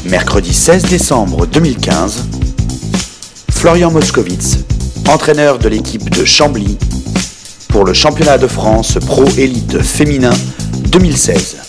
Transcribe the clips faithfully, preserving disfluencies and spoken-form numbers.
Mercredi seize décembre deux mille quinze, Florian Moskowitz, entraîneur de l'équipe de Chambly, pour le championnat de France Pro Élite féminin deux mille seize.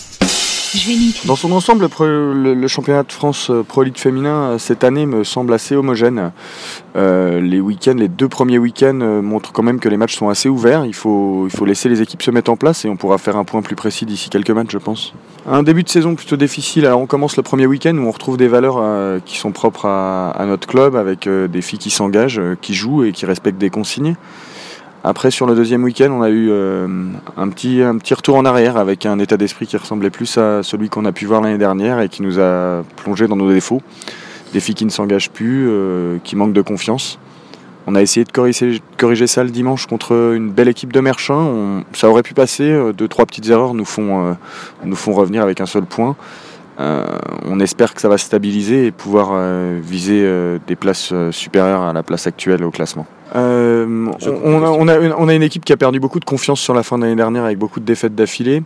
Dans son ensemble, le, le championnat de France Pro Élite féminin cette année me semble assez homogène. Euh, les week-ends, les deux premiers week-ends montrent quand même que les matchs sont assez ouverts. Il faut, il faut laisser les équipes se mettre en place et on pourra faire un point plus précis d'ici quelques matchs, je pense. Un début de saison plutôt difficile. Alors on commence le premier week-end où on retrouve des valeurs euh, qui sont propres à, à notre club, avec euh, des filles qui s'engagent, euh, qui jouent et qui respectent des consignes. Après, sur le deuxième week-end, on a eu euh, un, petit, un petit retour en arrière avec un état d'esprit qui ressemblait plus à celui qu'on a pu voir l'année dernière et qui nous a plongé dans nos défauts. Des filles qui ne s'engagent plus, euh, qui manquent de confiance. On a essayé de corriger, corriger ça le dimanche contre une belle équipe de Merchin. On, ça aurait pu passer, deux, trois petites erreurs nous font, euh, nous font revenir avec un seul point. Euh, on espère que ça va se stabiliser et pouvoir euh, viser euh, des places euh, supérieures à la place actuelle au classement. Euh, on, on, a, on, a une, on a une équipe qui a perdu beaucoup de confiance sur la fin de l'année dernière avec beaucoup de défaites d'affilée.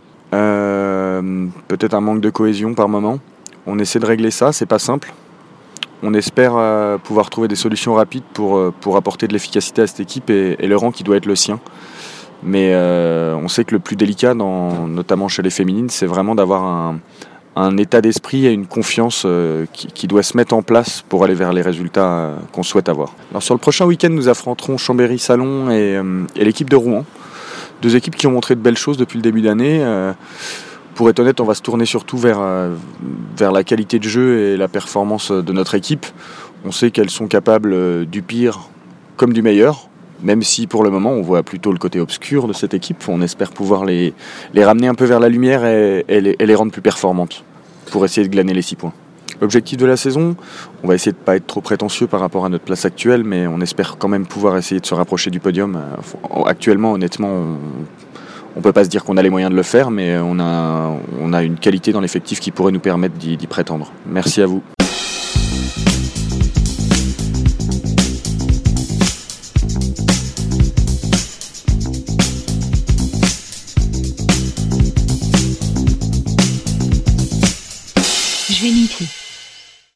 Euh, peut-être un manque de cohésion par moment. On essaie de régler ça, c'est pas simple. On espère euh, pouvoir trouver des solutions rapides pour, euh, pour apporter de l'efficacité à cette équipe et, et le rang qui doit être le sien. Mais euh, on sait que le plus délicat, dans, notamment chez les féminines, c'est vraiment d'avoir un un état d'esprit et une confiance euh, qui, qui doit se mettre en place pour aller vers les résultats euh, qu'on souhaite avoir. Alors sur le prochain week-end, nous affronterons Chambéry-Salon et, euh, et l'équipe de Rouen. Deux équipes qui ont montré de belles choses depuis le début d'année. Euh, pour être honnête, on va se tourner surtout vers, euh, vers la qualité de jeu et la performance de notre équipe. On sait qu'elles sont capables euh, du pire comme du meilleur. Même si pour le moment on voit plutôt le côté obscur de cette équipe, on espère pouvoir les, les ramener un peu vers la lumière et, et, les, et les rendre plus performantes pour essayer de glaner les six points. L'objectif de la saison, on va essayer de ne pas être trop prétentieux par rapport à notre place actuelle, mais on espère quand même pouvoir essayer de se rapprocher du podium. Actuellement, honnêtement, on ne peut pas se dire qu'on a les moyens de le faire, mais on a, on a une qualité dans l'effectif qui pourrait nous permettre d'y, d'y prétendre. Merci à vous.